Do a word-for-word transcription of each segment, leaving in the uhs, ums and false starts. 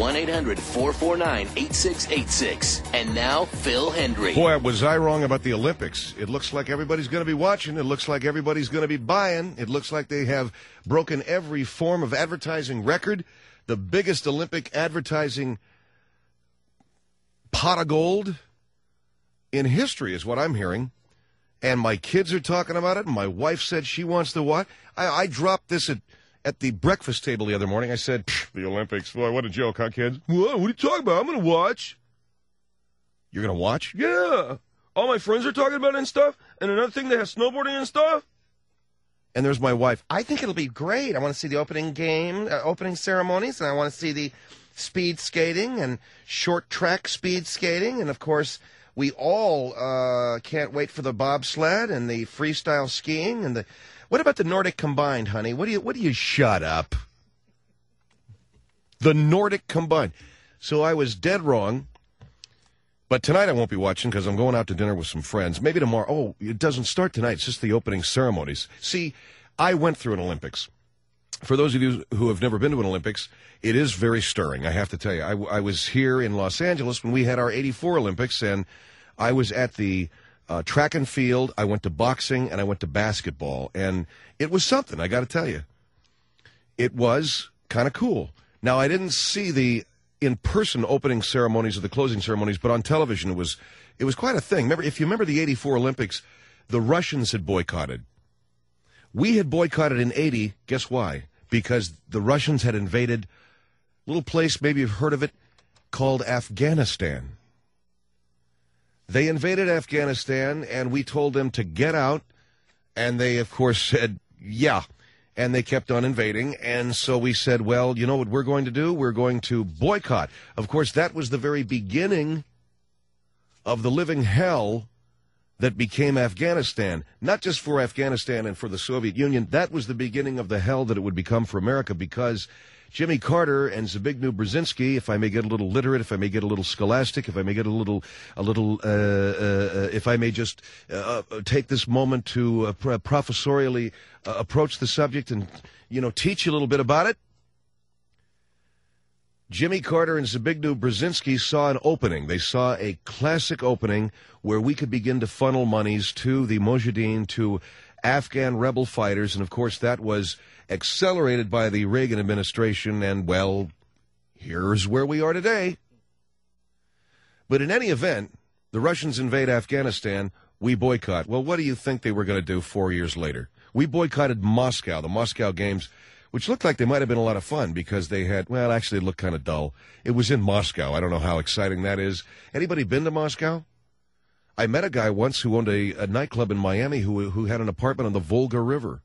one eight hundred four four nine eight six eight six. And now, Phil Hendry. Boy, was I wrong about the Olympics. It looks like everybody's going to be watching. It looks like everybody's going to be buying. It looks like they have broken every form of advertising record. The biggest Olympic advertising pot of gold in history is what I'm hearing. And my kids are talking about it, and my wife said she wants to watch. I, I dropped this at, at the breakfast table the other morning. I said, the Olympics, boy, what a joke, huh, kids? What, what are you talking about? I'm going to watch. You're going to watch? Yeah. All my friends are talking about it and stuff. And another thing, they have snowboarding and stuff. And there's my wife. I think it'll be great. I want to see the opening game, uh, opening ceremonies, and I want to see the speed skating and short track speed skating. And, of course, we all uh, can't wait for the bobsled and the freestyle skiing and the. What about the Nordic combined, honey? What do you? What do you? Shut up. The Nordic combined. So I was dead wrong. But tonight I won't be watching because I'm going out to dinner with some friends. Maybe tomorrow. Oh, it doesn't start tonight. It's just the opening ceremonies. See, I went through an Olympics. For those of you who have never been to an Olympics, it is very stirring, I have to tell you. I, I was here in Los Angeles when we had our eighty-four Olympics, and I was at the uh, track and field, I went to boxing, and I went to basketball. And it was something, I got to tell you. It was kind of cool. Now, I didn't see the in-person opening ceremonies or the closing ceremonies, but on television it was it was quite a thing. Remember, if you remember the eighty-four Olympics, the Russians had boycotted. We had boycotted in eighty, guess why? Because the Russians had invaded a little place, maybe you've heard of it, called Afghanistan. They invaded Afghanistan, and we told them to get out, and they, of course, said, yeah, and they kept on invading, and so we said, well, you know what we're going to do? We're going to boycott. Of course, that was the very beginning of the living hell that became Afghanistan, not just for Afghanistan and for the Soviet Union. That was the beginning of the hell that it would become for America, because Jimmy Carter and Zbigniew Brzezinski, if I may get a little literate, if I may get a little scholastic, if I may get a little, a little, uh, uh, if I may just uh, take this moment to uh, professorially uh, approach the subject and, you know, teach you a little bit about it. Jimmy Carter and Zbigniew Brzezinski saw an opening. They saw a classic opening where we could begin to funnel monies to the Mujahideen, to Afghan rebel fighters, and of course that was accelerated by the Reagan administration, and, well, here's where we are today. But in any event, the Russians invade Afghanistan, we boycott. Well, what do you think they were going to do four years later? We boycotted Moscow, the Moscow Games, which looked like they might have been a lot of fun because they had, well, actually it looked kind of dull. It was in Moscow. I don't know how exciting that is. Anybody been to Moscow? I met a guy once who owned a, a nightclub in Miami who who had an apartment on the Volga River.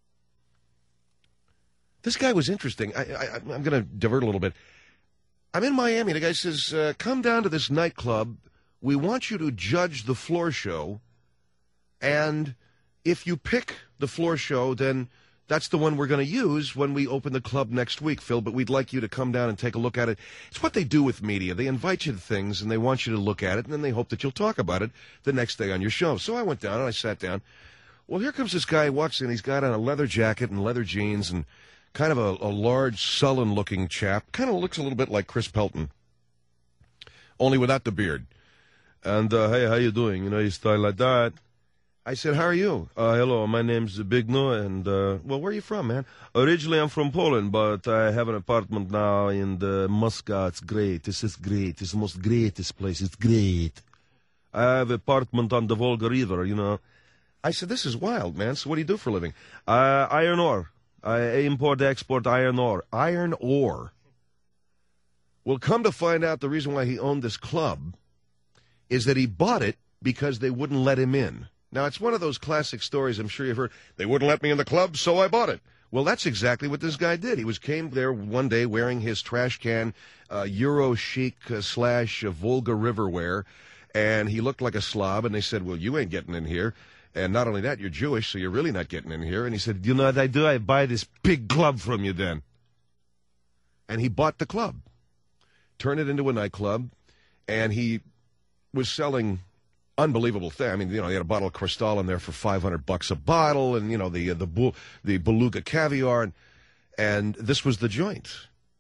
This guy was interesting. I, I, I'm going to divert a little bit. I'm in Miami. The guy says, uh, come down to this nightclub. We want you to judge the floor show. And if you pick the floor show, then that's the one we're going to use when we open the club next week, Phil, but we'd like you to come down and take a look at it. It's what they do with media. They invite you to things, and they want you to look at it, and then they hope that you'll talk about it the next day on your show. So I went down, and I sat down. Well, here comes this guy who walks in. He's got on a leather jacket and leather jeans and kind of a, a large, sullen-looking chap. Kind of looks a little bit like Chris Pelton, only without the beard. And, uh, hey, how you doing? You know, you style like that. I said, how are you? Uh, hello, my name's Zbigniew, and, uh, well, where are you from, man? Originally, I'm from Poland, but I have an apartment now in the Moscow. It's great. This is great. It's the most greatest place. It's great. I have an apartment on the Volga River, you know. I said, this is wild, man. So what do you do for a living? Uh, iron ore. I import, export iron ore. Iron ore. Well, come to find out, the reason why he owned this club is that he bought it because they wouldn't let him in. Now, it's one of those classic stories I'm sure you've heard. They wouldn't let me in the club, so I bought it. Well, that's exactly what this guy did. He was came there one day wearing his trash can, uh, Euro chic uh, slash uh, Volga River wear, and he looked like a slob, and they said, well, you ain't getting in here. And not only that, you're Jewish, so you're really not getting in here. And he said, you know what I do? I buy this big club from you then. And he bought the club, turned it into a nightclub, and he was selling unbelievable thing. I mean, you know, they had a bottle of Cristal in there for five hundred bucks a bottle, and, you know, the uh, the the Beluga caviar, and, and this was the joint.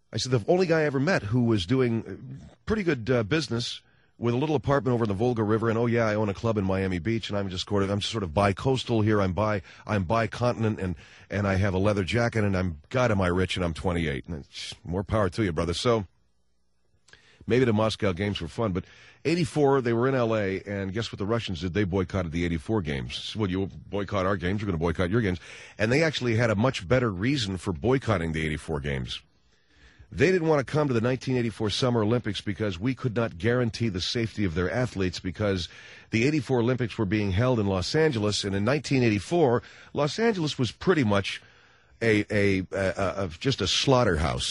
I said, the only guy I ever met who was doing pretty good uh, business with a little apartment over the Volga River, and oh yeah, I own a club in Miami Beach, and I'm just sort of, I'm sort of bi-coastal here. I'm bi, I'm bi-continent, and and I have a leather jacket, and I'm, God, am I rich, and I'm twenty-eight. And it's, more power to you, brother. So maybe the Moscow games were fun, but eighty-four, they were in L A, and guess what the Russians did? They boycotted the eighty-four games. Well, you boycott our games, you're going to boycott your games. And they actually had a much better reason for boycotting the eighty-four games. They didn't want to come to the nineteen eighty-four Summer Olympics because we could not guarantee the safety of their athletes, because the eighty-four Olympics were being held in Los Angeles, and in nineteen eighty-four, Los Angeles was pretty much a, a, a, a just a slaughterhouse.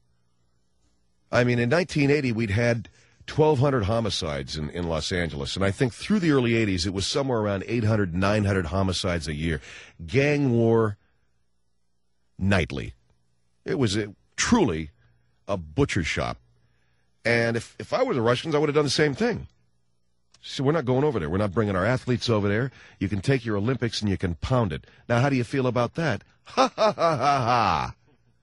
I mean, in nineteen eighty, we'd had twelve hundred homicides in, in Los Angeles, and I think through the early eighties, it was somewhere around eight hundred, nine hundred homicides a year. Gang war nightly. It was a, truly a butcher shop. And if, if I were the Russians, I would have done the same thing. So we're not going over there. We're not bringing our athletes over there. You can take your Olympics and you can pound it. Now, how do you feel about that? Ha, ha, ha, ha, ha.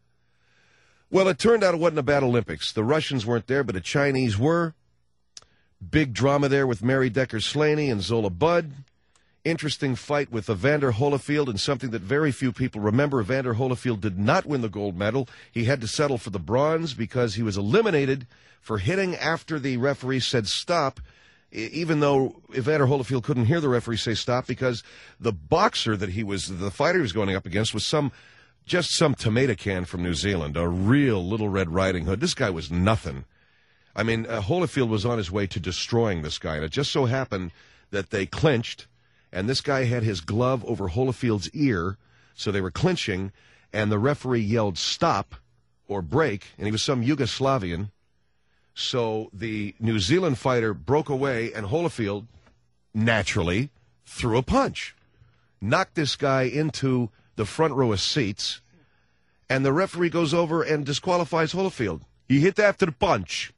Well, it turned out it wasn't a bad Olympics. The Russians weren't there, but the Chinese were. Big drama there with Mary Decker-Slaney and Zola Budd. Interesting fight with Evander Holyfield, and something that very few people remember. Evander Holyfield did not win the gold medal. He had to settle for the bronze because he was eliminated for hitting after the referee said stop, even though Evander Holyfield couldn't hear the referee say stop, because the boxer that he was, the fighter he was going up against was some, just some tomato can from New Zealand, a real Little Red Riding Hood. This guy was nothing. I mean, uh, Holyfield was on his way to destroying this guy, and it just so happened that they clinched, and this guy had his glove over Holyfield's ear, so they were clinching, and the referee yelled stop or break, and he was some Yugoslavian. So the New Zealand fighter broke away, and Holyfield, naturally, threw a punch. Knocked this guy into the front row of seats, and the referee goes over and disqualifies Holyfield. He hit after the punch.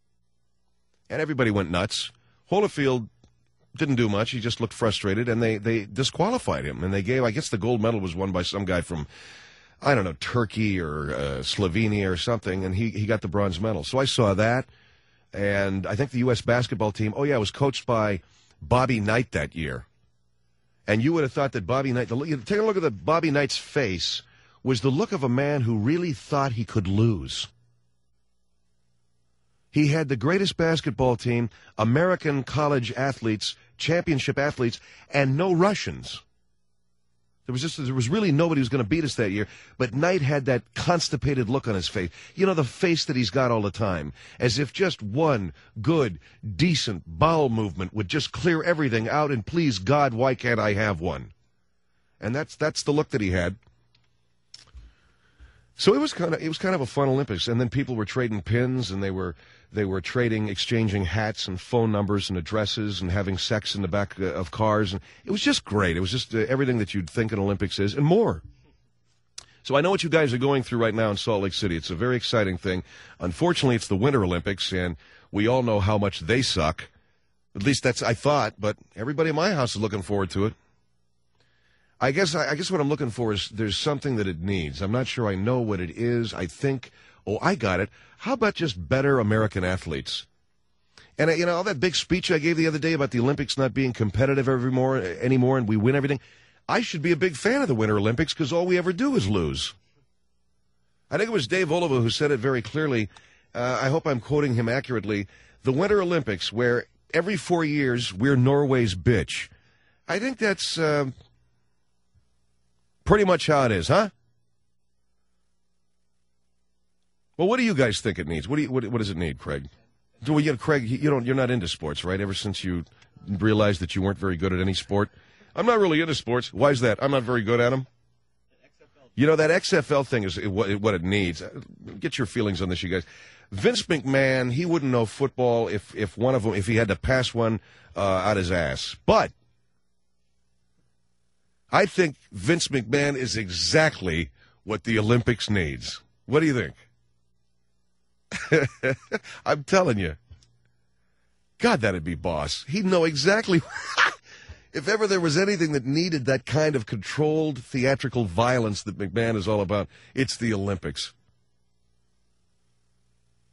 And everybody went nuts. Holyfield didn't do much. He just looked frustrated, and they, they disqualified him. And they gave, I guess the gold medal was won by some guy from, I don't know, Turkey or uh, Slovenia or something, and he, he got the bronze medal. So I saw that, and I think the U S basketball team, oh, yeah, was coached by Bobby Knight that year. And you would have thought that Bobby Knight, the, take a look at the Bobby Knight's face, was the look of a man who really thought he could lose. He had the greatest basketball team, American college athletes, championship athletes, and no Russians. There was just there was really nobody who was going to beat us that year, but Knight had that constipated look on his face. You know, the face that he's got all the time, as if just one good, decent bowel movement would just clear everything out, and please God, why can't I have one? And that's that's the look that he had. So it was kind of it was kind of a fun Olympics, and then people were trading pins, and they were they were trading, exchanging hats and phone numbers and addresses, and having sex in the back of cars, and it was just great. It was just uh, everything that you'd think an Olympics is, and more. So I know what you guys are going through right now in Salt Lake City. It's a very exciting thing. Unfortunately, it's the Winter Olympics, and we all know how much they suck. At least that's I thought, but everybody in my house is looking forward to it. I guess I guess what I'm looking for is there's something that it needs. I'm not sure I know what it is. I think, oh, I got it. How about just better American athletes? And, you know, all that big speech I gave the other day about the Olympics not being competitive every more, anymore and we win everything, I should be a big fan of the Winter Olympics because all we ever do is lose. I think it was Dave Oliva who said it very clearly. Uh, I hope I'm quoting him accurately. The Winter Olympics, where every four years we're Norway's bitch. I think that's... Uh, Pretty much how it is, huh? Well, what do you guys think it needs? What do you, what, what does it need, Craig? Do we, you know, Craig, you don't, you're not into sports, right? Ever since you realized that you weren't very good at any sport. I'm not really into sports. Why is that? I'm not very good at them. You know, that X F L thing is what, what it needs. Get your feelings on this, you guys. Vince McMahon, he wouldn't know football if, if one of them, if he had to pass one uh, out his ass. But I think Vince McMahon is exactly what the Olympics needs. What do you think? I'm telling you. God, that'd be boss. He'd know exactly. If ever there was anything that needed that kind of controlled theatrical violence that McMahon is all about, it's the Olympics.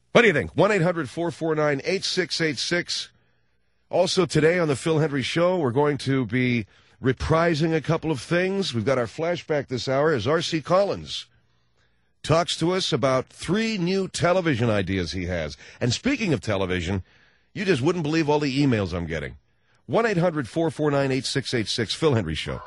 What do you think? one eight hundred four four nine eight six eight six. Also today on the Phil Hendrie Show, we're going to be reprising a couple of things. We've got our flashback this hour as R C Collins talks to us about three new television ideas he has. And speaking of television, you just wouldn't believe all the emails I'm getting. one eight hundred four four nine eight six eight six, Phil Hendrie Show.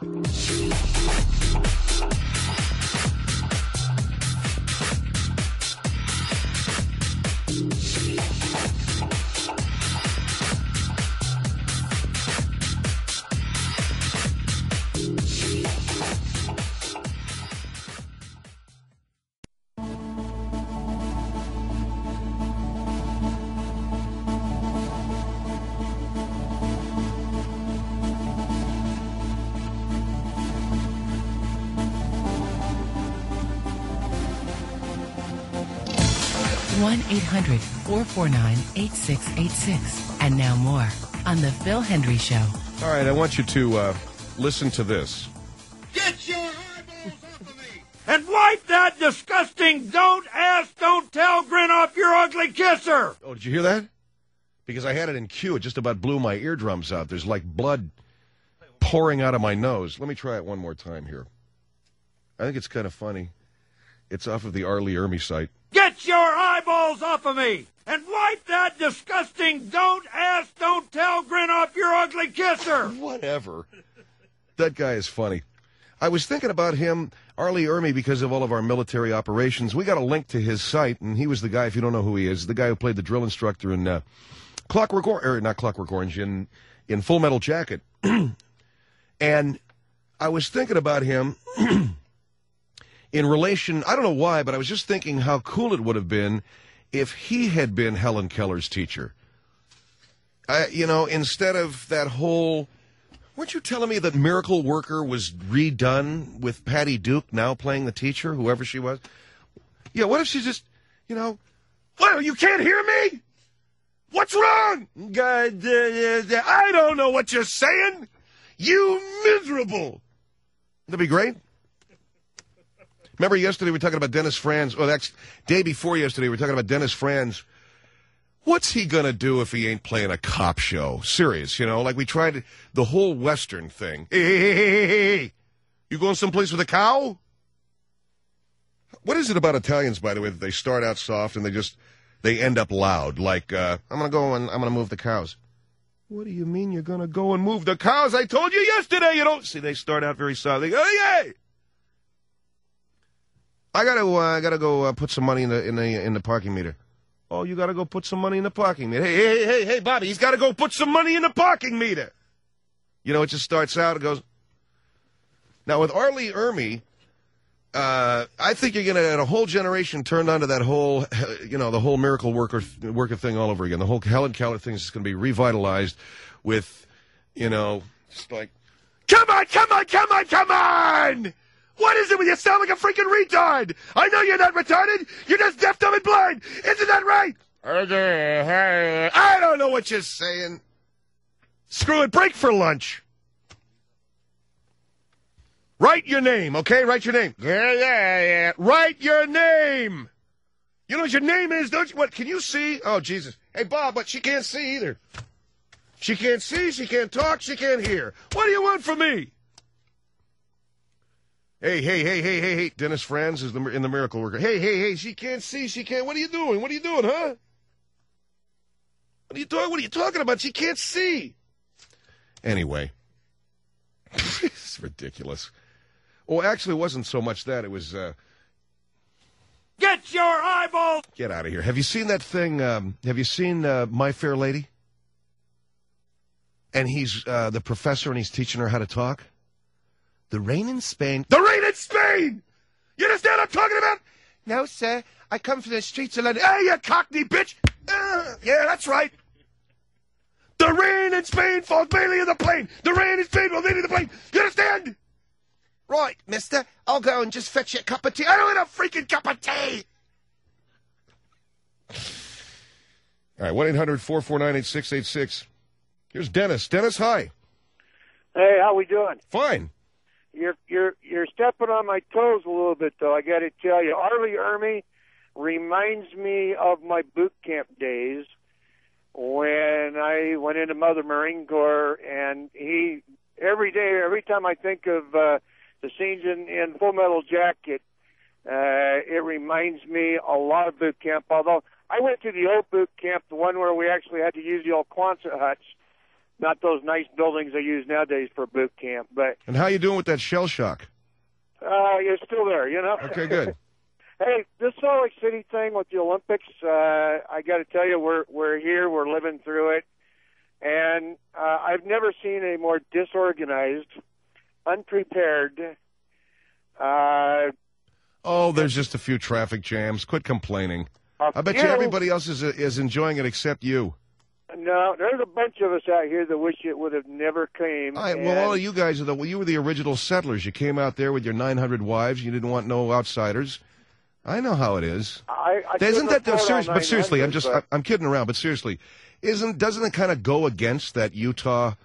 one eight hundred four four nine eight six eight six. And now more on the Phil Hendrie Show. All right, I want you to uh, listen to this. Get your eyeballs off of me! And wipe that disgusting don't ask, don't tell grin off your ugly kisser! Oh, did you hear that? Because I had it in cue. It just about blew my eardrums out. There's like blood pouring out of my nose. Let me try it one more time here. I think it's kind of funny. It's off of the R. Lee Ermey site. Get your eyeballs off of me! And wipe that disgusting don't ask, don't tell grin off your ugly kisser! Whatever. That guy is funny. I was thinking about him, R. Lee Ermey, because of all of our military operations. We got a link to his site, and he was the guy, if you don't know who he is, the guy who played the drill instructor in uh, Clockwork Orange, or not Clockwork Orange, in, in Full Metal Jacket. And I was thinking about him in relation, I don't know why, but I was just thinking how cool it would have been if he had been Helen Keller's teacher. I, you know, instead of that whole, weren't you telling me that Miracle Worker was redone with Patty Duke now playing the teacher, whoever she was? Yeah, what if she just, you know, what, you can't hear me? What's wrong? God, uh, uh, I don't know what you're saying. You miserable. That'd be great. Remember yesterday we were talking about Dennis Franz, or that's day before yesterday we were talking about Dennis Franz. What's he going to do if he ain't playing a cop show? Serious, you know, like we tried the whole Western thing. Hey, hey, hey, hey, hey, hey. You going someplace with a cow? What is it about Italians, by the way, that they start out soft and they just, they end up loud? Like, uh, I'm going to go and I'm going to move the cows. What do you mean you're going to go and move the cows? I told you yesterday you don't. See, they start out very soft. They go, hey, hey. I gotta, uh, I gotta go uh, put some money in the in the in the parking meter. Oh, you gotta go put some money in the parking meter. Hey, hey, hey, hey, Bobby, he's gotta go put some money in the parking meter. You know, it just starts out. It goes. Now with R. Lee Ermey, uh, I think you're gonna get a whole generation turned onto that whole, you know, the whole Miracle Worker worker thing all over again. The whole Helen Keller thing is just gonna be revitalized with, you know, just like, come on, come on, come on, come on. What is it with you? Sound like a freaking retard. I know you're not retarded. You're just deaf, dumb, and blind. Isn't that right? I don't know what you're saying. Screw it. Break for lunch. Write your name, okay? Write your name. Yeah, yeah, yeah. Write your name. You know what your name is, don't you? What, can you see? Oh, Jesus. Hey, Bob, but she can't see either. She can't see, she can't talk, she can't hear. What do you want from me? Hey, hey, hey, hey, hey, hey, Dennis Franz is the, in the Miracle Worker. Hey, hey, hey, she can't see, she can't, what are you doing? What are you doing, huh? What are you doing? What are you talking about? She can't see. Anyway. It's ridiculous. Well, actually, it wasn't so much that. It was, uh... Get your eyeballs! Get out of here. Have you seen that thing, um, have you seen uh, My Fair Lady? And he's uh, the professor and he's teaching her how to talk? The rain in Spain. The rain in Spain! You understand what I'm talking about? No, sir. I come from the streets of London. Hey, you cockney bitch! Uh, yeah, that's right. The rain in Spain falls mainly in the plain. The rain in Spain falls mainly in the plain. You understand? Right, mister. I'll go and just fetch you a cup of tea. I don't want a freaking cup of tea! All right, one eight hundred four four nine eight six eight six. Here's Dennis. Dennis, hi. Hey, how we doing? Fine. You're you're you're stepping on my toes a little bit, though. I got to tell you, R. Lee Ermey, reminds me of my boot camp days when I went into Mother Marine Corps, and he every day, every time I think of uh, the scenes in, in Full Metal Jacket, uh, it reminds me a lot of boot camp. Although I went to the old boot camp, the one where we actually had to use the old Quonset huts, not those nice buildings they use nowadays for boot camp. But And how you doing with that shell shock? uh, you're still there, you know. Okay, good. Hey, this Salt Lake City thing with the Olympics, uh, I got to tell you, we're we're here, we're living through it, and uh, I've never seen a more disorganized, unprepared. Uh, Oh, there's just a few traffic jams. Quit complaining. uh, I bet you know, everybody else is is enjoying it except you. No, there's a bunch of us out here that wish it would have never came. All right, well, and- all of you guys are the well, you were the original settlers. You came out there with your nine hundred wives. You didn't want no outsiders. I know how it is. I, I Isn't that couldn't afford serious? all But seriously, I'm nine hundred, just but- I'm kidding around. But seriously, isn't doesn't it kind of go against that Utah,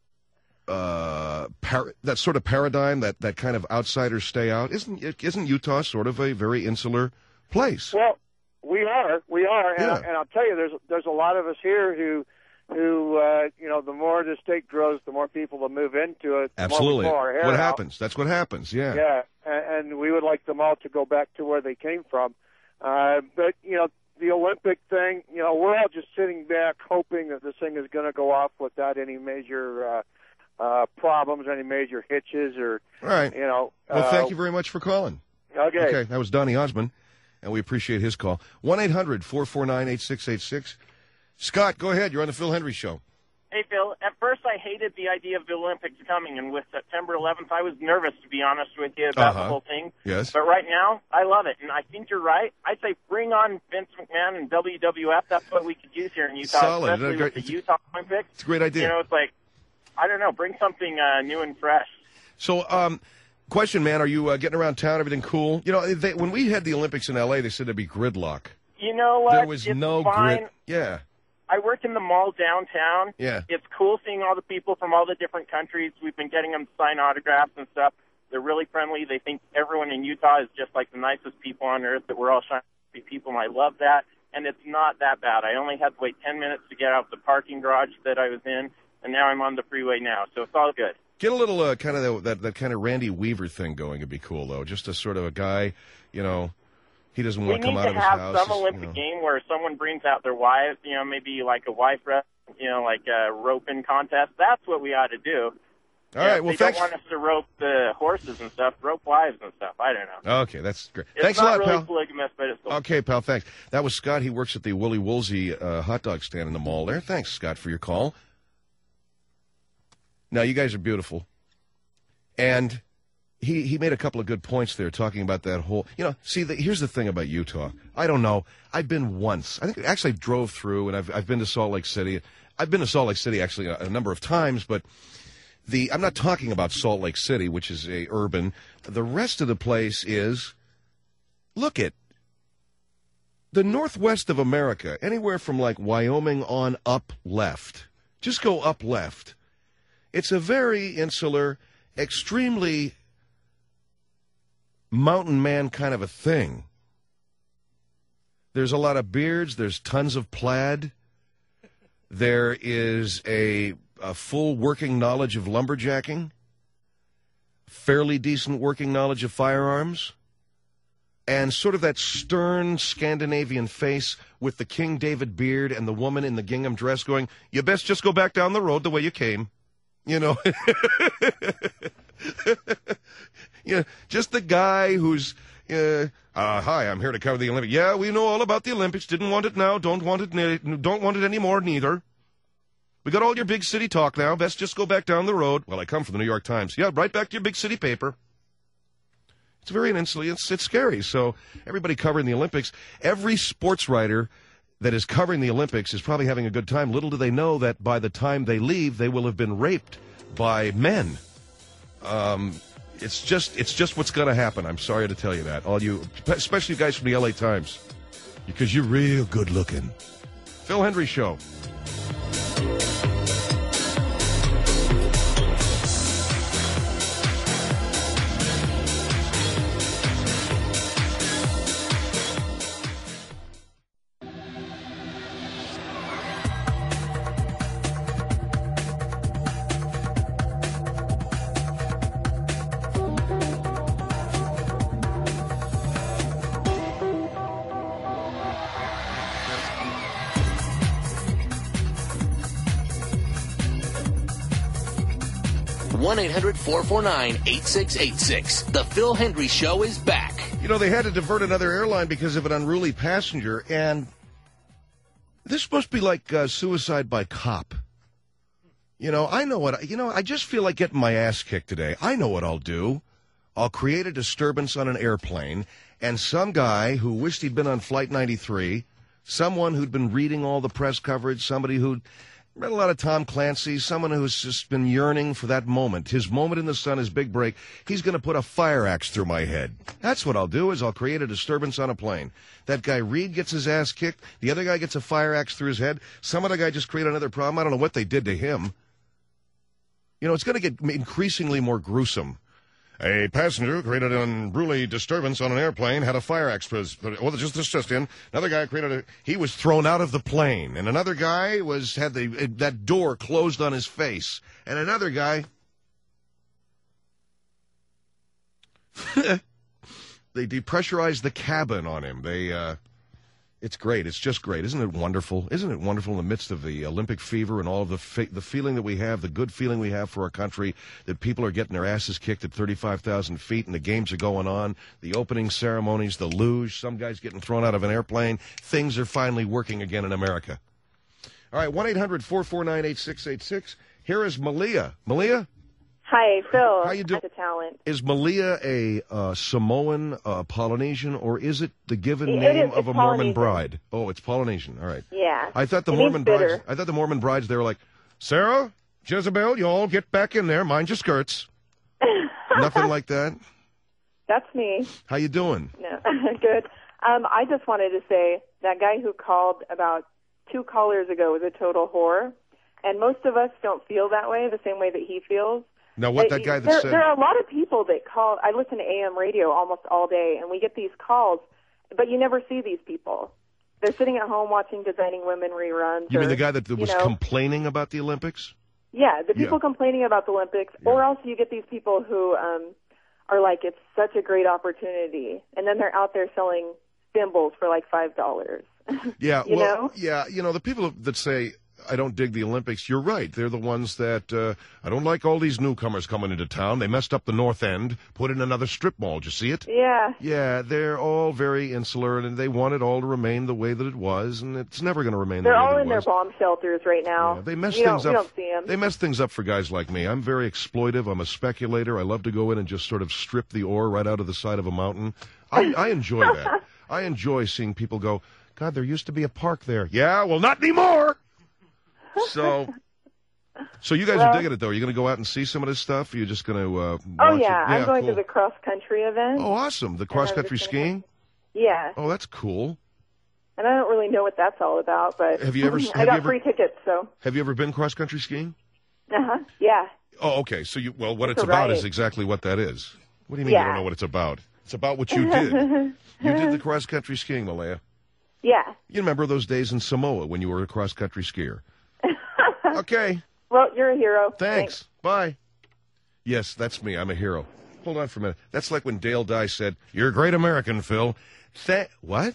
uh, par- that sort of paradigm that, that kind of outsiders stay out? Isn't isn't Utah sort of a very insular place? Well, we are, we are, and, Yeah. and I'll tell you, there's there's a lot of us here who, who uh, you know, the more the state grows, the more people will move into it. The Absolutely. More we pull our hair What out. happens? That's what happens. Yeah. Yeah, and, and we would like them all to go back to where they came from. Uh, but you know, the Olympic thing, you know, we're all just sitting back hoping that this thing is going to go off without any major uh, uh, problems, any major hitches, or All right. you know. Well, uh, thank you very much for calling. Okay. Okay, that was Donnie Osmond, and we appreciate his call. one eight hundred four four nine eight six eight six. Scott, go ahead. You're on the Phil Hendry Show. Hey, Phil, at first I hated the idea of the Olympics coming, and with September eleventh, I was nervous, to be honest with you, about Uh-huh. the whole thing. Yes. But right now, I love it, and I think you're right. I say bring on Vince McMahon and W W F. That's what we could use here in Utah, Solid. especially Great- with the Utah Olympics. It's a great idea. You know, it's like, I don't know, bring something uh, new and fresh. So, um, question, man, are you uh, getting around town? Everything cool? You know, they, when we had the Olympics in L A, they said there'd be gridlock. You know what? There was it's no fine. grid. Yeah. I work in the mall downtown. Yeah. It's cool seeing all the people from all the different countries. We've been getting them to sign autographs and stuff. They're really friendly. They think everyone in Utah is just like the nicest people on earth, that we're all trying to be people, and I love that. And it's not that bad. I only had to wait ten minutes to get out of the parking garage that I was in, and now I'm on the freeway now, so it's all good. Get a little uh, kind of the, that, that kind of Randy Weaver thing going would be cool, though. Just a sort of a guy, you know, he doesn't We want to need come out to of his have house. some you Olympic know. game where someone brings out their wives, you know, maybe like a wife rep, you know, like a roping contest. That's what we ought to do. All Yeah, right, if well, they thanks. don't want us to rope the horses and stuff, rope wives and stuff. I don't know. Okay, that's great. It's Thanks a not lot, really pal. polygamous, but it's cool. Okay, pal, thanks. That was Scott. He works at the Willy Woolsey uh, hot dog stand in the mall there. Thanks, Scott, for your call. Now, you guys are beautiful. And he, he made a couple of good points there talking about that whole, you know, see, the, here's the thing about Utah. I don't know. I've been once. I think actually I drove through, and I've, I've been to Salt Lake City. I've been to Salt Lake City actually a, a number of times, but the I'm not talking about Salt Lake City, which is a urban. The rest of the place is, look at the northwest of America, anywhere from like Wyoming on up left. Just go up left. It's a very insular, extremely mountain man kind of a thing. There's a lot of beards. There's tons of plaid. There is a, a full working knowledge of lumberjacking, fairly decent working knowledge of firearms, and sort of that stern Scandinavian face with the King David beard and the woman in the gingham dress going, you best just go back down the road the way you came. You know, yeah, just the guy who's, uh, uh, hi, I'm here to cover the Olympics. Yeah, we know all about the Olympics. Didn't want it now. Don't want it. Ne- don't want it anymore. Neither. We got all your big city talk now. Best just go back down the road. Well, I come from the New York Times. Yeah, right back to your big city paper. It's very insular. It's, it's scary. So everybody covering the Olympics, every sports writer that is covering the Olympics is probably having a good time. Little do they know that by the time they leave, they will have been raped by men. Um, it's just it's just what's going to happen. I'm sorry to tell you that. All you, especially you guys from the L A Times, because you're real good looking. Phil Hendry Show. one eight hundred four four nine eight six eight six. The Phil Hendry Show is back. You know, they had to divert another airline because of an unruly passenger, and this must be like uh, suicide by cop. You know, I know what, you know, I just feel like getting my ass kicked today. I know what I'll do. I'll create a disturbance on an airplane, and some guy who wished he'd been on Flight ninety-three, someone who'd been reading all the press coverage, somebody who'd read a lot of Tom Clancy, someone who's just been yearning for that moment, his moment in the sun, his big break, he's going to put a fire axe through my head. That's what I'll do, is I'll create a disturbance on a plane. That guy Reed gets his ass kicked, the other guy gets a fire axe through his head, some other guy just created another problem. I don't know what they did to him. You know, it's going to get increasingly more gruesome. A passenger who created an unruly disturbance on an airplane had a fire axe. Well, just this just in. Another guy created a. He was thrown out of the plane, and another guy was had the that door closed on his face, and another guy. They depressurized the cabin on him. They. Uh, It's great. It's just great. Isn't it wonderful? Isn't it wonderful in the midst of the Olympic fever and all of the fe- the feeling that we have, the good feeling we have for our country, that people are getting their asses kicked at thirty-five thousand feet and the games are going on, the opening ceremonies, the luge, some guys getting thrown out of an airplane. Things are finally working again in America. All right, one eight hundred four four nine eight six eight six. Here is Malia. Malia? Hi, Phil. How you doing? The talent. Is Malia a uh, Samoan, uh, Polynesian, or is it the given It name is, of a it's Mormon Polynesian. bride? Oh, it's Polynesian. All right. Yeah. I thought the It Mormon means bitter. brides. I thought the Mormon brides. They were like, Sarah, Jezebel, you all get back in there. Mind your skirts. Nothing like that. That's me. How you doing? No, good. Um, I just wanted to say that guy who called about two callers ago was a total whore, and most of us don't feel that way the same way that he feels. Now, what They- that guy that there, said? there are a lot of people that call. I listen to A M radio almost all day, and we get these calls, but you never see these people. They're sitting at home watching Designing Women reruns. You or, mean the guy that, that you was know, complaining about the Olympics? Yeah, the people Yeah. complaining about the Olympics, Yeah. or else you get these people who um, are like, it's such a great opportunity, and then they're out there selling thimbles for like five dollars. Yeah, You well, know? yeah, you know, the people that say, I don't dig the Olympics, you're right. They're the ones that, uh, I don't like all these newcomers coming into town. They messed up the North End, put in another strip mall. Did you see it? Yeah. Yeah, they're all very insular, and they want it all to remain the way that it was, and it's never going to remain They're the way all that in it their was. bomb shelters right now. Yeah, they mess you things don't, up. You don't see them. They mess things up for guys like me. I'm very exploitive. I'm a speculator. I love to go in and just sort of strip the ore right out of the side of a mountain. I, I enjoy that. I enjoy seeing people go, God, there used to be a park there. Yeah, well, not anymore. So, so you guys Well- are digging it, though. Are you going to go out and see some of this stuff? Or are you just going to uh, Oh, watch yeah. it? I'm going cool. to the cross-country event. Oh, awesome. The cross-country just gonna skiing? Yeah. Oh, that's cool. And I don't really know what that's all about, but Have you ever- I have got you ever- free tickets, so. Have you ever been cross-country skiing? Uh-huh. Yeah. Oh, okay. So you well, what It's it's a about riot. is exactly what that is. What do you mean you Yeah. don't know what it's about? It's about what you did. You did the cross-country skiing, Malaya. Yeah. You remember those days in Samoa when you were a cross-country skier? Okay. Well, you're a hero. Thanks. Bye. Yes, that's me. I'm a hero. Hold on for a minute. That's like when Dale Dye said, "You're a great American, Phil." Th- what?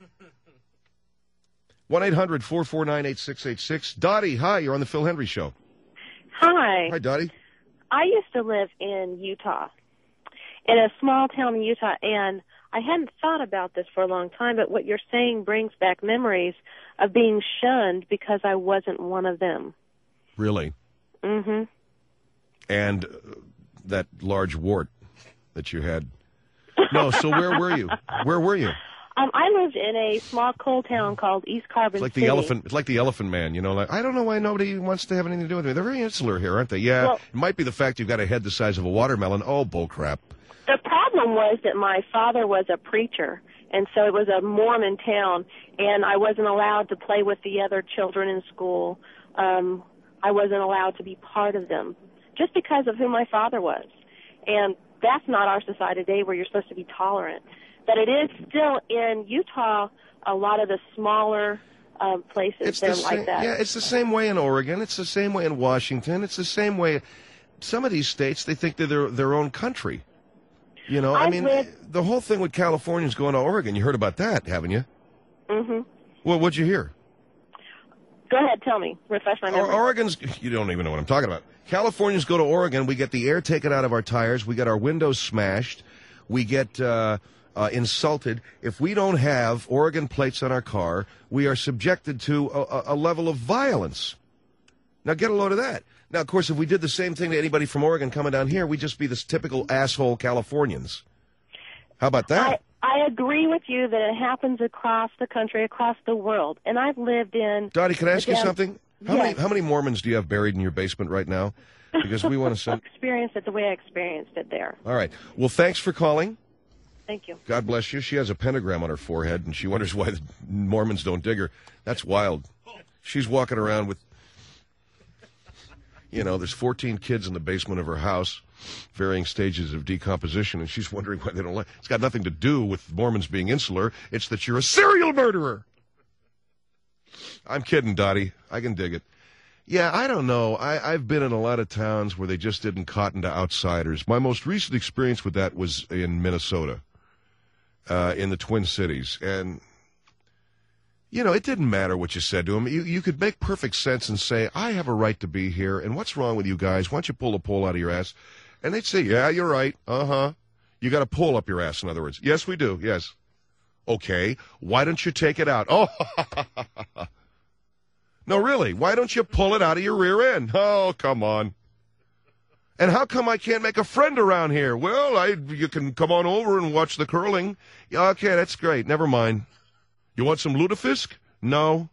one eight hundred four four nine eight six eight six. Dottie, hi. You're on the Phil Hendry Show. Hi. Hi, Dottie. I used to live in Utah, in a small town in Utah, and I hadn't thought about this for a long time, but what you're saying brings back memories of being shunned because I wasn't one of them. Really? Mm-hmm. And uh, that large wart that you had. No, so where were you? Where were you? Um, I lived in a small coal town called East Carbon It's like City. the elephant. It's like the Elephant Man. You know, like I don't know why nobody wants to have anything to do with me. They're very insular here, aren't they? Yeah. Well- it might be the fact you've got a head the size of a watermelon. Oh, bull crap. The problem was that my father was a preacher, and so it was a Mormon town, and I wasn't allowed to play with the other children in school. Um, I wasn't allowed to be part of them just because of who my father was. And that's not our society today where you're supposed to be tolerant. But it is still in Utah, a lot of the smaller um, places, It's they're the like same, that. Yeah, it's the same way in Oregon. It's the same way in Washington. It's the same way. Some of these states, they think they're their, their own country. You know, I I've mean, lived- the whole thing with Californians going to Oregon, you heard about that, haven't you? Mm-hmm. Well, what'd you hear? Go ahead, tell me. Refresh my memory. Or- Oregon's, you don't even know what I'm talking about. Californians go to Oregon, we get the air taken out of our tires, we get our windows smashed, we get uh, uh, insulted. If we don't have Oregon plates on our car, we are subjected to a, a level of violence. Now get a load of that. Now, of course, if we did the same thing to anybody from Oregon coming down here, we'd just be this typical asshole Californians. How about that? I, I agree with you that it happens across the country, across the world. And I've lived in... Dottie, can I ask you Again, something? How yes. many how many Mormons do you have buried in your basement right now? Because we want to send... experienced it the way I experienced it there. All right. Well, thanks for calling. Thank you. God bless you. She has a pentagram on her forehead, and she wonders why the Mormons don't dig her. That's wild. She's walking around with... You know, there's fourteen kids in the basement of her house, varying stages of decomposition, and she's wondering why they don't like... It's got nothing to do with Mormons being insular. It's that you're a serial murderer. I'm kidding, Dottie. I can dig it. Yeah, I don't know. I, I've been in a lot of towns where they just didn't cotton to outsiders. My most recent experience with that was in Minnesota, uh, in the Twin Cities. And, you know, it didn't matter what you said to them. You, you could make perfect sense and say, I have a right to be here, and what's wrong with you guys? Why don't you pull a pole out of your ass? And they'd say, yeah, you're right. Uh-huh. You got a pole up your ass, in other words. Yes, we do. Yes. Okay. Why don't you take it out? Oh, no, really, why don't you pull it out of your rear end? Oh, come on. And how come I can't make a friend around here? Well, I you can come on over and watch the curling. Yeah, okay, that's great. Never mind. You want some lutefisk? No.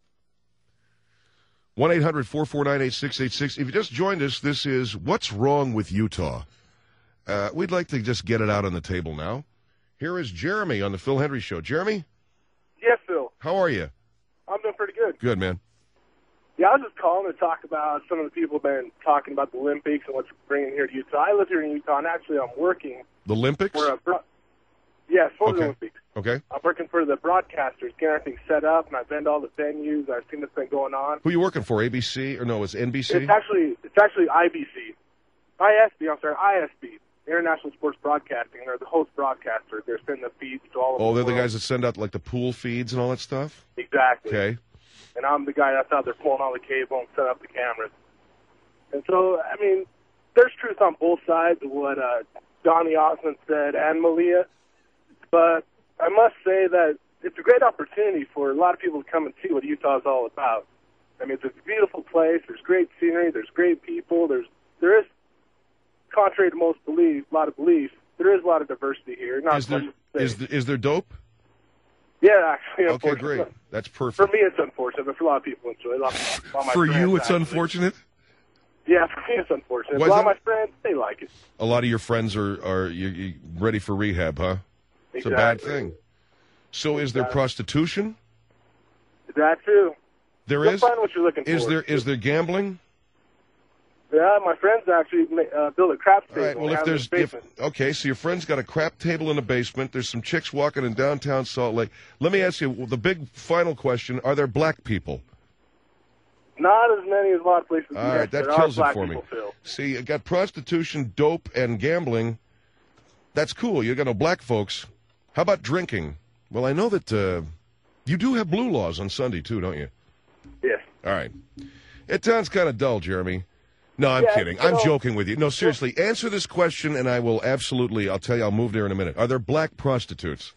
one eight hundred four four nine eight six eight six. If you just joined us, this is What's Wrong with Utah? Uh, we'd like to just get it out on the table now. Here is Jeremy on the Phil Hendry Show. Jeremy? Yes, Phil. How are you? I'm doing pretty good. Good, man. Yeah, I was just calling to talk about some of the people have been talking about the Olympics and what's bringing here to Utah. I live here in Utah, and actually I'm working The Olympics? for a bro- yes, for Okay. the Olympics. Okay. I'm working for the broadcasters, getting everything set up, and I've been to all the venues. I've seen this thing going on. Who are you working for? A B C? Or no, it's N B C? It's actually it's actually I B C, I S B. I'm sorry, I S B, International Sports Broadcasting. They're the host broadcaster. They're sending the feeds to all of Oh, the they're the world. guys that send out, like, the pool feeds and all that stuff? Exactly. Okay. And I'm the guy that's out there pulling all the cable and setting up the cameras. And so, I mean, there's truth on both sides of what uh, Donnie Osmond said and Malia, but I must say that it's a great opportunity for a lot of people to come and see what Utah is all about. I mean, it's a beautiful place. There's great scenery. There's great people. There's there is, contrary to most belief, a lot of beliefs, there is a lot of diversity here. Not Is there, much to say. is, there, is there dope? Yeah, actually, Okay, unfortunately. great. That's For perfect. me, it's unfortunate, but for a lot of people, enjoy it. A lot of- a lot of my For friends, you, it's actually. unfortunate? Yeah, for me, it's unfortunate. Was a lot it? of my friends, they like it. A lot of your friends are, are you, you ready for rehab, huh? It's a bad Exactly. thing. So is there Exactly. prostitution? That too. There You'll is? find what you're looking Is for. there is there gambling? Yeah, my friends actually ma- uh, build a craps All table. right, well, and if have it in there's... the If, basement. okay, so your friend's got a crap table in the basement. There's some chicks walking in downtown Salt Lake. Let me ask you the big final question. Are there black people? Not as many as a lot of places. All yes, right, that there kills are it black for me. people, Phil. See, you got prostitution, dope, and gambling. That's cool. You got no black folks. How about drinking? Well, I know that uh, you do have blue laws on Sunday, too, don't you? Yes. All right. It sounds kind of dull, Jeremy. No, I'm Yeah, kidding. you I'm know- joking with you. No, seriously, answer this question, and I will absolutely, I'll tell you, I'll move there in a minute. Are there black prostitutes?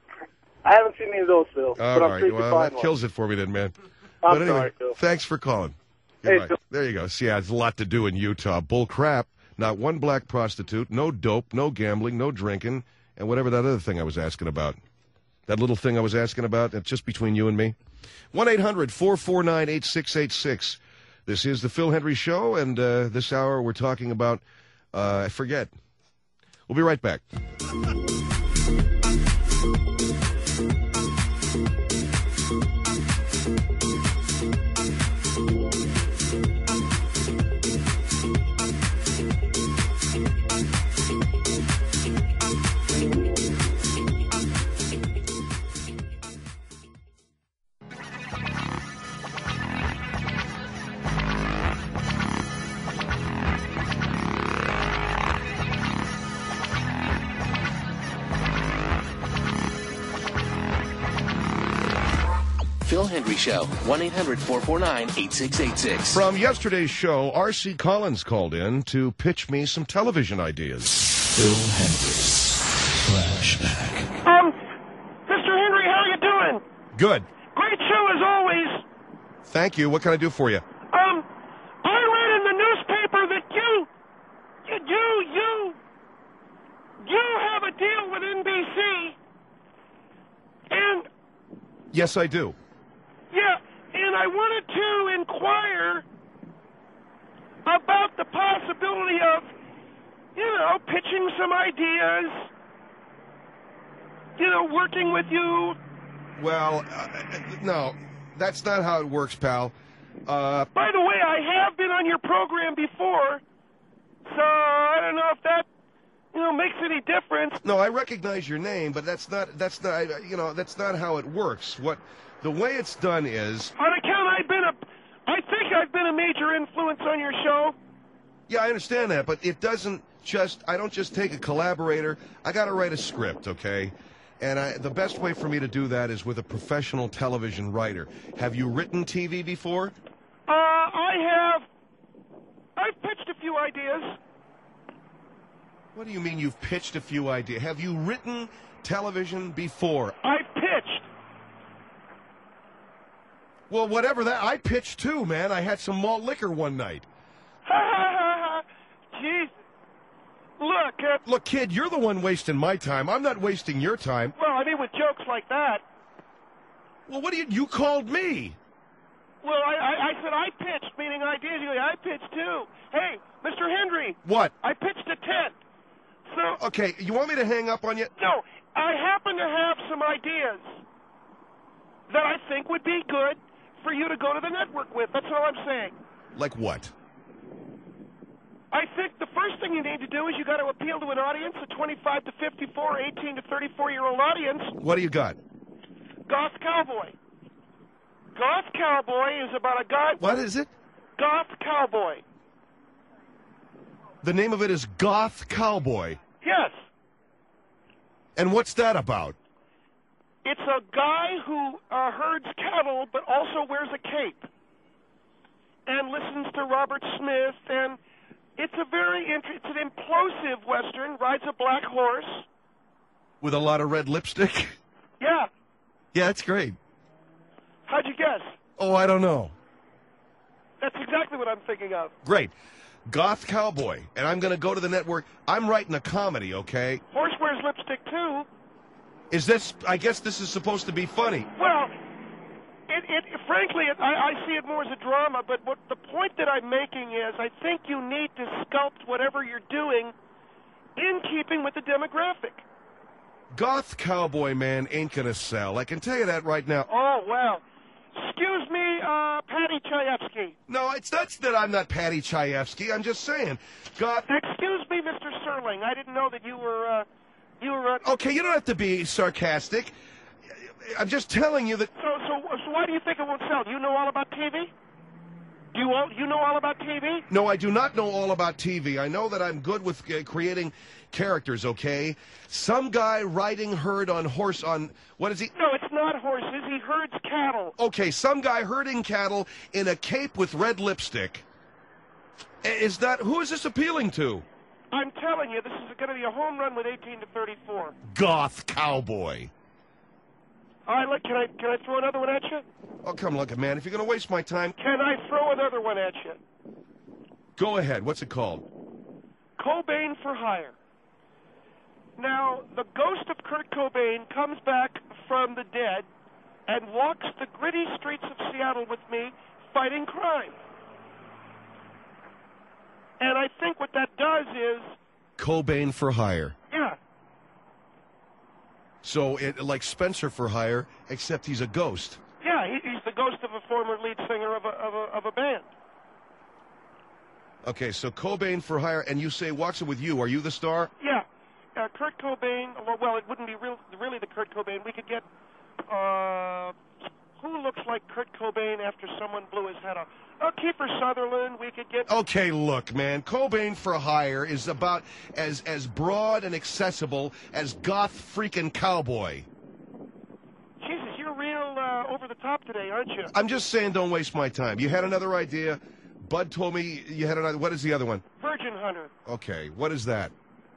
I haven't seen any of those, Phil. All but I'm right. sure you can Well, find that one. kills it for me then, man. I'm but anyway, sorry, Phil. thanks for calling. Hey, Goodbye. Phil. There you go. See, yeah, there's a lot to do in Utah. Bull crap. Not one black prostitute, no dope, no gambling, no drinking, and whatever that other thing I was asking about. That little thing I was asking about, it's just between you and me. one eight hundred four four nine eight six eight six. This is the Phil Hendry Show, and uh, this hour we're talking about, uh, I forget. We'll be right back. Hendry Show. one eight hundred four four nine eight six eight six. From yesterday's show, R C Collins called in to pitch me some television ideas. Phil Hendricks. Flashback. Um, Mister Henry, how you doing? Good. Great show as always. Thank you. What can I do for you? Um, I read in the newspaper that you, you, you, you, you have a deal with N B C, and... Yes, I do. Yeah, and I wanted to inquire about the possibility of, you know, pitching some ideas, you know, working with you. Well, uh, no, that's not how it works, pal. Uh, By the way, I have been on your program before, so I don't know if that, you know, makes any difference. No, I recognize your name, but that's not, that's not, you know, that's not how it works. What, the way it's done is... On account I've been a, I think I've been a major influence on your show. Yeah, I understand that, but it doesn't just, I don't just take a collaborator. I got to write a script, okay? And I, the best way for me to do that is with a professional television writer. Have you written T V before? Uh, I have. I've pitched a few ideas. What do you mean you've pitched a few ideas? Have you written television before? I've pitched. Well, whatever that, I pitched too, man. I had some malt liquor one night. Ha ha ha ha. Jeez. Look, uh, Look, kid, you're the one wasting my time. I'm not wasting your time. well, I mean, with jokes like that. Well, what do you, you called me. Well, I, I, I said I pitched, meaning ideas. You go, I pitched too. Hey, Mister Henry. What? I pitched a tent. So. Okay, you want me to hang up on you? No, I happen to have some ideas that I think would be good for you to go to the network with. That's all I'm saying. Like what? I think the first thing you need to do is you got to appeal to an audience, a twenty-five to fifty-four, eighteen to thirty-four-year-old audience. What do you got? Goth Cowboy. Goth Cowboy is about a guy... What is it? Goth Cowboy. The name of it is Goth Cowboy. Yes. And what's that about? It's a guy who uh, herds cattle but also wears a cape and listens to Robert Smith, and it's a very int- it's an implosive Western, rides a black horse. With a lot of red lipstick? Yeah. Yeah, that's great. How'd you guess? Oh, I don't know. That's exactly what I'm thinking of. Great. Goth Cowboy. And I'm going to go to the network. I'm writing a comedy, okay? Horse wears lipstick, too. Is this, I guess this is supposed to be funny. Well, it, it frankly, it, I, I see it more as a drama, but what the point that I'm making is I think you need to sculpt whatever you're doing in keeping with the demographic. Goth Cowboy, man, ain't going to sell. I can tell you that right now. Oh, well. Excuse me, uh, Patty Chayefsky. No, it's not that I'm not Patty Chayefsky. I'm just saying. Goth... Excuse me, Mister Serling. I didn't know that you were, uh, you were... Uh... Okay, you don't have to be sarcastic. I'm just telling you that... So, so, so why do you think it won't sell? Do you know all about T V? Do you, all, you know all about T V? No, I do not know all about T V. I know that I'm good with uh, creating characters, okay? Some guy riding herd on horse on... What is he... No, it's not horses. He herds cattle. Okay, some guy herding cattle in a cape with red lipstick. Is that... Who is this appealing to? I'm telling you, this is going to be a home run with eighteen to thirty-four. Goth Cowboy. All right, look, can I, can I throw another one at you? Oh, come look, man. If you're going to waste my time... Can I throw another one at you? Go ahead. What's it called? Cobain for Hire. Now, the ghost of Kurt Cobain comes back from the dead and walks the gritty streets of Seattle with me fighting crime. And I think what that does is... Cobain for Hire. Yeah. So, it, like Spencer for Hire, except he's a ghost. Yeah, he, he's the ghost of a former lead singer of a, of a, of a band. Okay, so Cobain for Hire, and you say walks it with you. Are you the star? Yeah. Uh, Kurt Cobain, well, it wouldn't be real, really the Kurt Cobain. We could get, uh, who looks like Kurt Cobain after someone blew his head off? Uh, Kiefer Sutherland, we could get... Okay, look, man, Cobain for Hire is about as, as broad and accessible as Goth freaking Cowboy. Jesus, you're real uh, over the top today, aren't you? I'm just saying don't waste my time. You had another idea. Bud told me you had another. What is the other one? Virgin Hunter. Okay, what is that?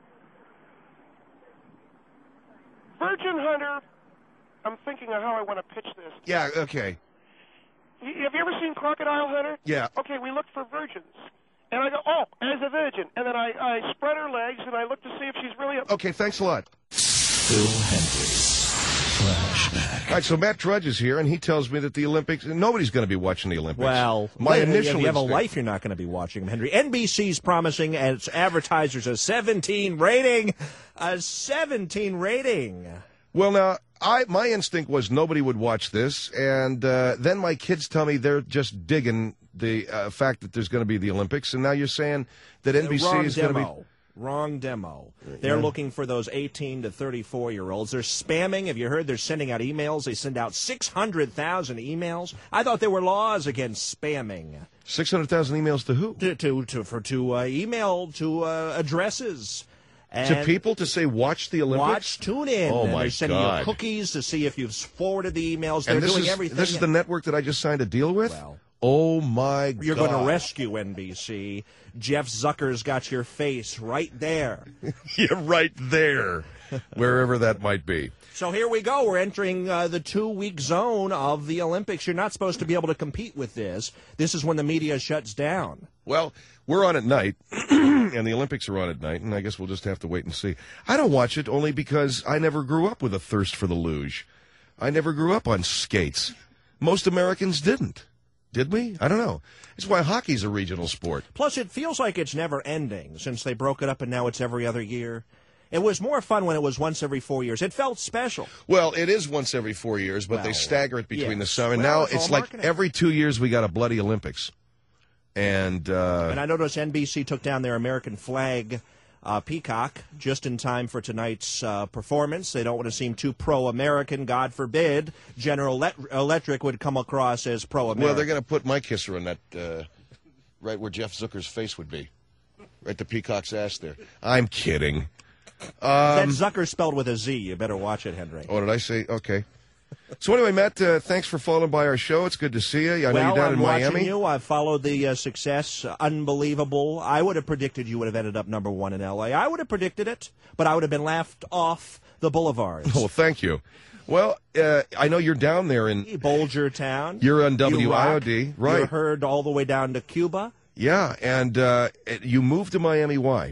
Virgin Hunter, I'm thinking of how I want to pitch this. Yeah, okay. Y- Have you ever seen Crocodile Hunter? Yeah. Okay, we look for virgins. And I go, oh, as a virgin. And then I, I spread her legs, and I look to see if she's really a... Okay, thanks a lot. Phil Hendricks. Flashback. All right, so Matt Drudge is here, and he tells me that the Olympics, nobody's going to be watching the Olympics. Well, my if initial you have a instinct- life, you're not going to be watching them, Henry. N B C's promising its advertisers a seventeen rating. A seventeen rating. Well, now, I my instinct was nobody would watch this, and uh, then my kids tell me they're just digging the uh, fact that there's going to be the Olympics, and now you're saying that N B C Wrong is going to be... demo. Wrong demo. They're Yeah. looking for those eighteen to thirty-four-year-olds. They're spamming. Have you heard they're sending out emails? They send out six hundred thousand emails. I thought there were laws against spamming. six hundred thousand emails to who? To, to, to, for, to uh, email to uh, addresses. And to people to say, watch the Olympics? Watch, tune in. Oh, and my They're sending God. you cookies to see if you've forwarded the emails. They're And this doing is, everything. this is the network that I just signed a deal with? Well, oh, my You're God. going to rescue N B C. Jeff Zucker's got your face right there. You're right there, wherever that might be. So here we go. We're entering uh, the two-week zone of the Olympics. You're not supposed to be able to compete with this. This is when the media shuts down. Well, we're on at night, and the Olympics are on at night, and I guess we'll just have to wait and see. I don't watch it only because I never grew up with a thirst for the luge. I never grew up on skates. Most Americans didn't. Did we? I don't know. It's why hockey's a regional sport. Plus, it feels like it's never ending since they broke it up and now it's every other year. It was more fun when it was once every four years. It felt special. Well, it is once every four years, but Well, they stagger it between the yes. summer. Well, now it's all it's like marketing. every two years we got a bloody Olympics. And, uh, And I noticed N B C took down their American flag uh, peacock just in time for tonight's uh, performance. They don't want to seem too pro-American. God forbid General Let- Electric would come across as pro-American. well, they're going to put my kisser on that, uh, right where Jeff Zucker's face would be. Right the peacock's ass there. I'm kidding. Um, That's Zucker spelled with a Z. You better watch it, Henry. Oh, did I say? Okay. So anyway, Matt, uh, thanks for following by our show. It's good to see you. I know well, you're down I'm in watching Miami. you. I've followed the uh, success. Uh, unbelievable. I would have predicted you would have ended up number one in L A. I would have predicted it, but I would have been laughed off the boulevards. Oh, well, thank you. Well, uh, I know you're down there in Bolger Town. You're on You W I O D, rock. right? You're heard all the way down to Cuba. Yeah, and uh, you moved to Miami. Why?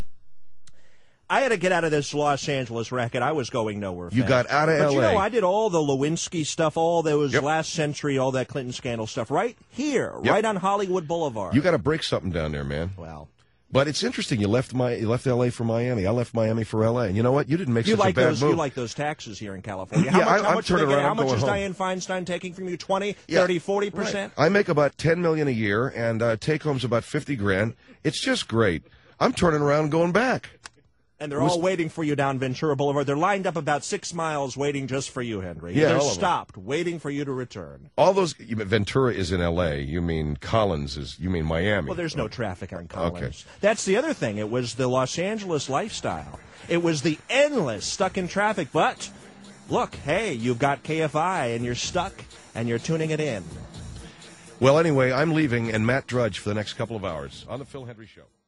I had to get out of this Los Angeles racket. I was going nowhere. You fast. got out of but L A. You know, I did all the Lewinsky stuff, all those Yep. last century, all that Clinton scandal stuff, right here, Yep. right on Hollywood Boulevard. You got to break something down there, man. Well, but it's interesting. You left my you left L A for Miami. I left Miami for L A. And you know what? You didn't make you such like a bad those? move. You like those taxes here in California? Yeah, How much, I- how I'm much do they turning get? around, How I'm much going is home. Dianne Feinstein taking from you? twenty, Yeah, thirty, forty percent? Right. I make about ten million a year, and uh, take home's about fifty grand. It's just great. I'm turning around, and going back. And they're It was- all waiting for you down Ventura Boulevard. They're lined up about six miles waiting just for you, Henry. Yeah, They're all of them. stopped, waiting for you to return. All those you mean, Ventura is in L A. You mean Collins is? You mean Miami? Well, there's no traffic on Collins. Okay. That's the other thing. It was the Los Angeles lifestyle. It was the endless stuck in traffic. But look, hey, you've got K F I and you're stuck and you're tuning it in. Well, anyway, I'm leaving, and Matt Drudge for the next couple of hours on the Phil Hendry Show.